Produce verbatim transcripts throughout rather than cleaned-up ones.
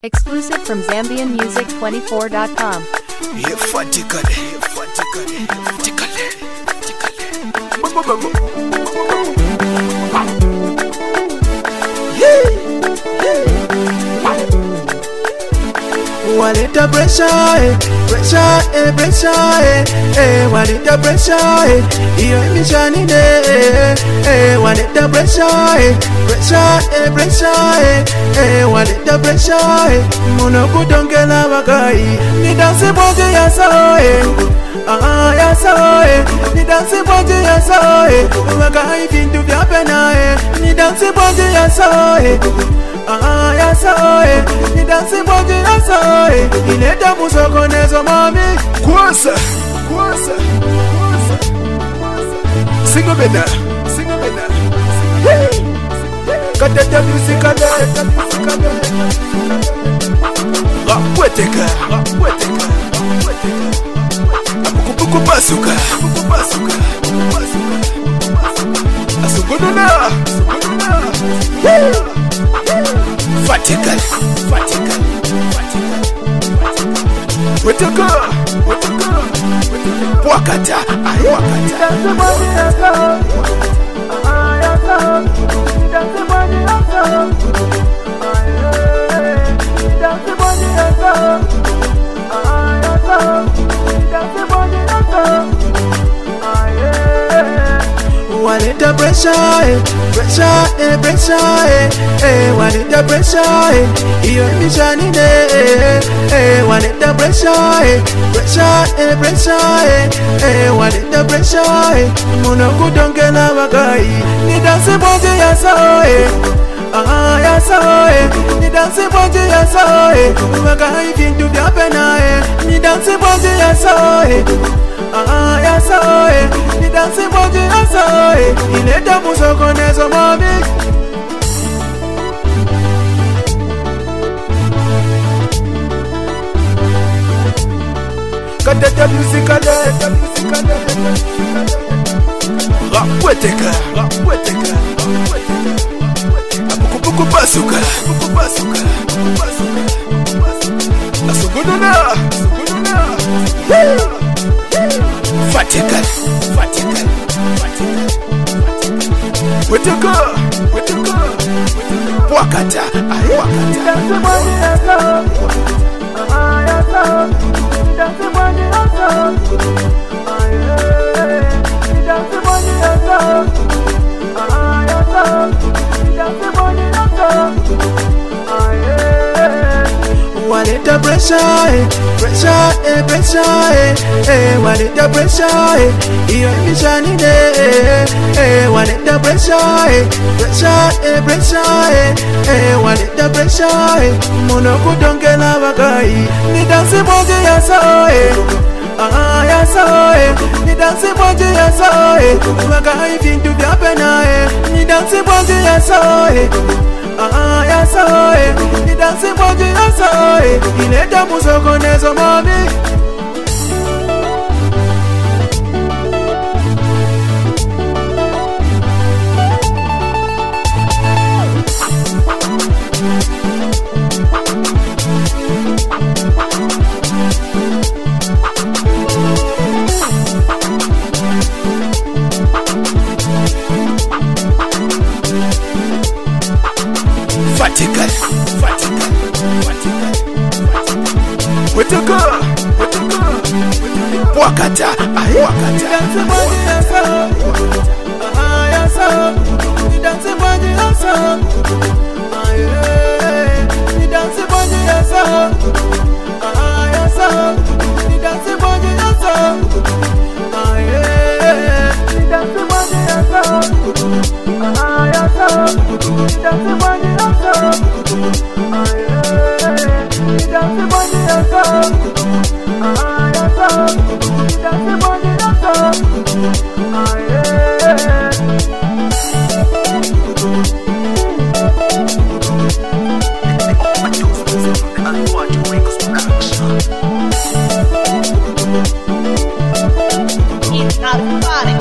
Exclusive from Zambian Music twenty-four dot com. Yeah, fatikale, fatikale, fatikale, fatikale. Yeah, yeah. Waleta pressure, eh, pressure, eh, pressure, eh, eh, waleta pressure, eh, iyo imishani ne, eh, eh, waleta pressure, eh, pressure, eh, pressure, eh, eh, waleta pressure, eh, muno kutongela wakai, ni dansi boje ya sao, eh, ah, ya sao, eh, ni dansi boje ya sao, eh, wakai vindu vya pena, eh, ni dansi boje ya sao, eh, ah, ya sao, eh, ni dansi boje ya sao, eh, ileta musokonezo mami, kwasa, kwasa, kwasa, singo bena, singo bena, hey. Katete musicale, musicale, rapweteka, rapweteka, rapweteka, apukupuku basuka, apukupuku basuka, basuka, asugununa, asugununa, fatikal, fatikal, fatikal, weteka, weteka, wakata, wakata, waleta pressure, eh, pressure, eh, pressure, eh, eh, waleta pressure, eh, iyo imishani ne, eh, eh, waleta pressure, eh, pressure, eh, pressure, eh, eh, waleta pressure, eh, muno kutongela wakai, ni dansi boje ya sao, eh, ah, ya sao, eh, ni dansi boje ya sao, eh, wakai vindu vya pena, eh, ni dansi boje ya sao, eh, ah, ya sao, eh, ni dansi boje ya sao, eh, ileta musokonezo mami. Katete musicale, musicale, rapweteka, rapweteka, rapweteka, apukupuku basuka, apukupuku basuka, basuka, asugununa, asugununa, fatikal, fatikal, fatikal, weteka, weteka, wakata, wakata. Waleta pressure, eh, pressure, eh, pressure, eh, eh, waleta pressure, eh, iyo imishani ne, eh, eh, waleta pressure, eh, pressure, eh, pressure, eh, eh, waleta pressure, eh, muno kutongela wakai, ni dansi boje ya sao, eh, ah, ya sao, eh, ni dansi boje ya sao, eh, wakai vindu vya pena, eh, ni dansi boje ya sao, eh, ah, ya sao, eh, ni dansi boje ya sao, eh, ileta musokonezo mami. Fatikal, fatikal, fatikal, weteka, weteka, wakata, wakata. Dansi boje ya sao, ah, ya sao, ni dansi boje ya sao, ah, yeah, ni dansi boje ya sao, ah, ya sao, ni dansi boje ya sao, ah, yeah, ni dansi boje ya sao, ah, ya sao, ni dansi boje ya sao, ah, yeah, ni dansi boje ya sao, ah, ya sao, ni dansi boje ya sao, ah, yeah. It's not funny.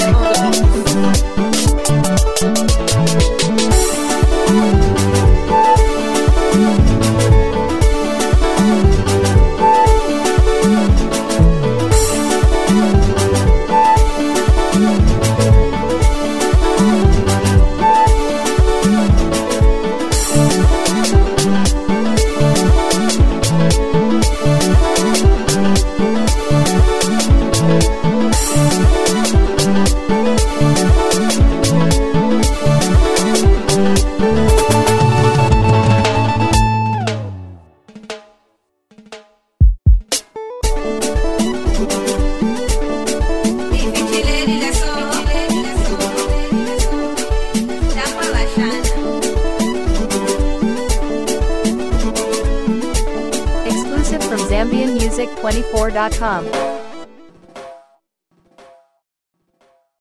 music twenty-four dot com.